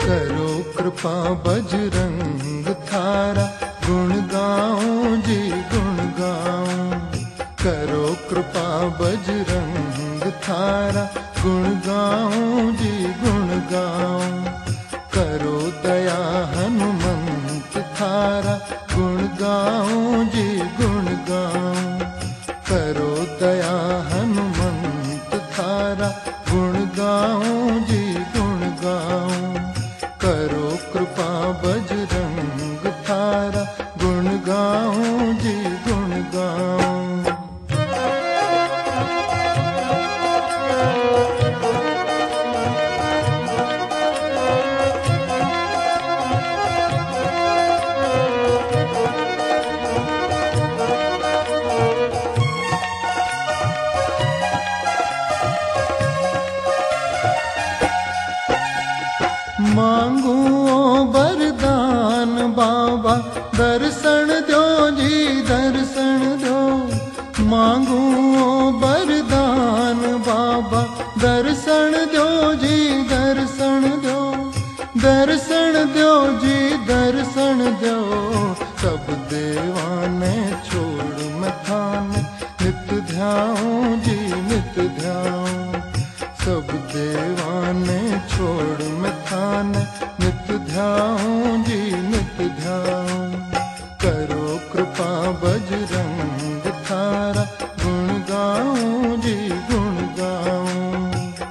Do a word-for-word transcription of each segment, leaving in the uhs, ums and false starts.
करो कृपा बजरंग थारा, गुण गाऊं जी गुण गाऊं। करो कृपा बजरंग थारा, गुण गाऊं जी गुण गाऊं। करो दया हनुमंत थारा, गुण गाऊं जी गुण गाऊं। करो दया हनुमंत थारा, गुण गाऊं जी गुण गाऊं। करो कृपा बजरंग थारा, गुण गाऊं जी गुण गाऊं। मांगू वरदान बाबा, दर्शन दो जी दर्शन दो। मांगू वरदान बाबा, दर्शन दो जी दर्शन दो। दर्शन दो जी दर्शन दो, सब देवाने छोड़ मथान। नित ध्याऊं जी नित ध्याऊं, सब देवाने छोड़ मथान। नित ध्याऊं जी नित ध्याऊं। करो कृपा बजरंग थारा, गुण गाऊं जी गुण गाऊं।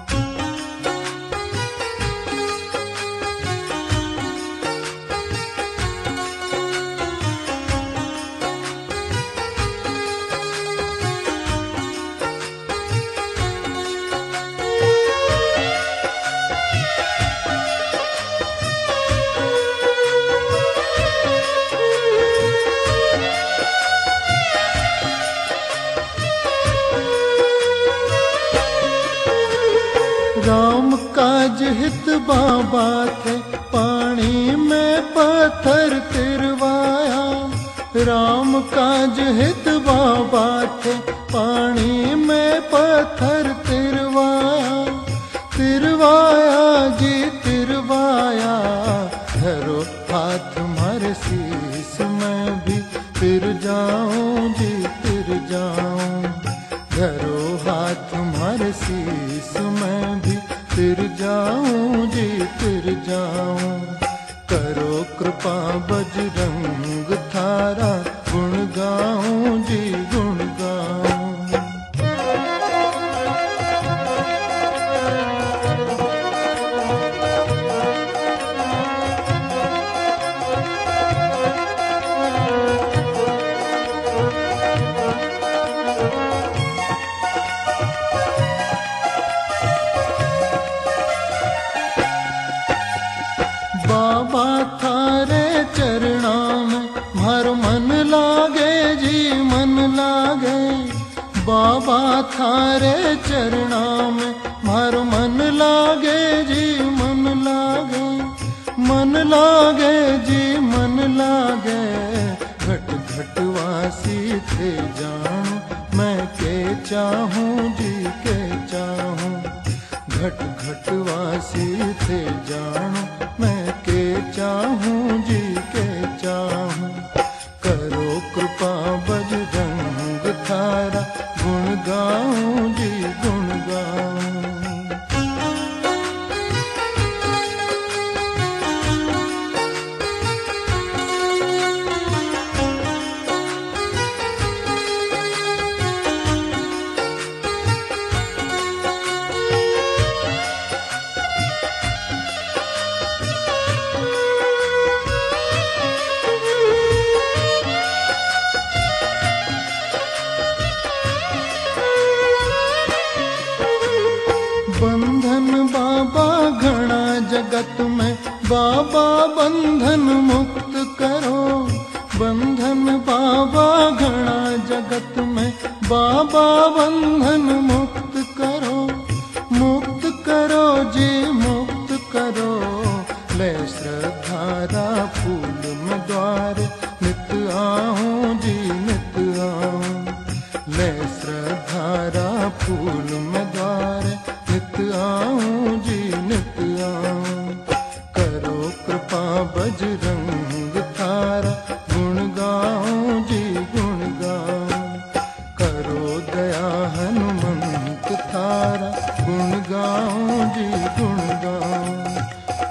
राम काज हित बाबा थे, पानी में पत्थर तिरवाया। राम काज हित बाबा थे, पानी में पत्थर तिरवाया। तिरवाया जी तिरवाया, धरो हाथ मारे शीस में भी तिर जाऊं जी तिर जाऊं। धरो हाथ मारे शीस में भी तिर जाऊं जी तिर जाऊं। करो कृपा बजरंग थारा, गुण गाऊं जी गुण गाऊं। बाबा थारे चरणा में मारो मन लागे जी मन लागे। बाबा थारे चरणा में मारो मन लागे जी मन लागे। मन लागे जी मन लागे, घट घट वासी थे जान। मैं के चाहूं जी के चाहूं, घट घट वासी थे जान। मैं के चाहूं जी के चाहूं। करो कृपा बजरंग थारा, गुण गाऊं जी गुण गाऊं। बंधन बाबा घना जगत में, बाबा बंधन मुक्त करो। बंधन बाबा घना जगत में, बाबा बंधन मुक्त करो। मुक्त करो जी मुक्त करो, ले श्रद्धारा फूल में द्वार। नित आऊं जी नित आऊं, ले श्रद्धारा फूल में द्वार। नित आऊं जी नित आऊं। करो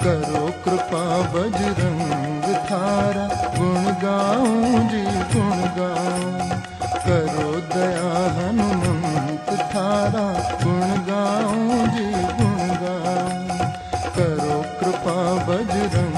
करो कृपा बजरंग थारा, गुण गाऊं जी गुण गाऊं। करो दया हनुमंत थारा, गुण गाऊं जी गुण गाऊं। करो कृपा बजरंग